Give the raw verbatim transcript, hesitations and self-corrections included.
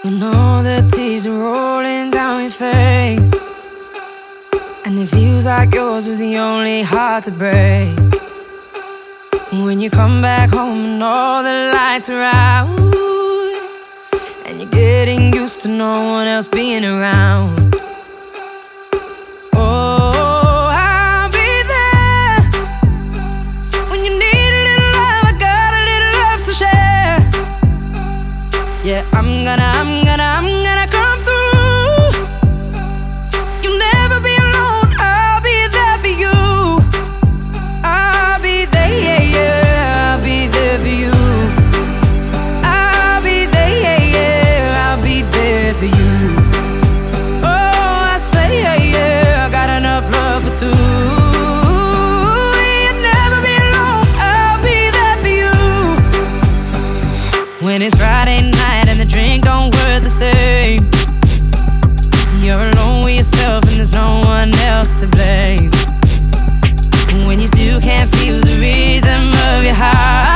When all the tears are rolling down your face, and it feels like yours was the only heart to break. When you come back home and all the lights are out, and you're getting used to no one else being around. Oh, I'll be there when you need a little love. I got a little love to share. Yeah, I'm gonna, I'm gonna, I'm gonna come through. You'll never be alone. I'll be there for you. I'll be there, yeah, yeah. I'll be there for you. I'll be there, yeah, yeah. I'll be there for you. Oh, I swear, yeah, yeah. I got enough love for two. You'll never be alone. I'll be there for you. When it's Friday night and the drink don't work the same, you're alone with yourself and there's no one else to blame. When you still can't feel the rhythm of your heart,